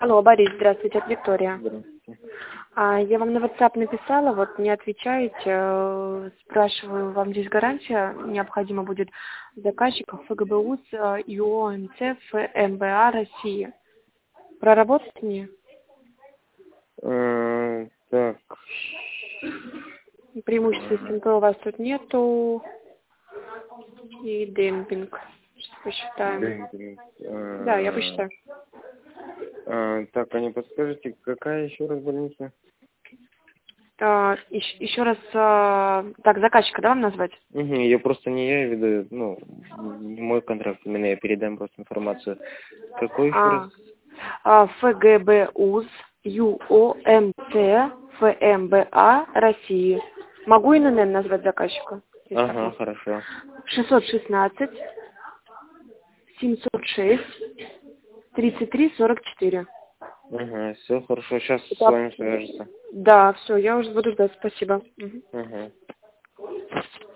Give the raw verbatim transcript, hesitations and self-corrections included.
Алло, Борис, здравствуйте, это Виктория. Здравствуйте. А, я вам на WhatsApp написала, вот не отвечаете, э, спрашиваю, вам здесь гарантия необходима будет заказчиков ФГБУС, э, ЮОМЦ, ФМБА России. Проработать мне? Э, Так, Преимущества СНП у вас тут нету. И демпинг. Сейчас посчитаем. демпинг. Да, я Э, посчитаю. э, Так, а не подскажете, какая еще раз больница? А, еще, еще раз, а, так, заказчика, да, вам назвать? Угу, ее просто не я веду, ну, не мой контракт, именно я передам просто информацию. Какой еще раз? А, а, ФГБУЗ, ЮОМЦ, ФМБА России. Могу ИНН назвать заказчика? Если так Ага, можно. хорошо. шестьсот шестнадцать, семьсот шесть, тридцать три сорок четыре. Ага, все хорошо, сейчас с Это- вами свяжется. Да, все, я уже буду ждать, спасибо. Мгм. Ага.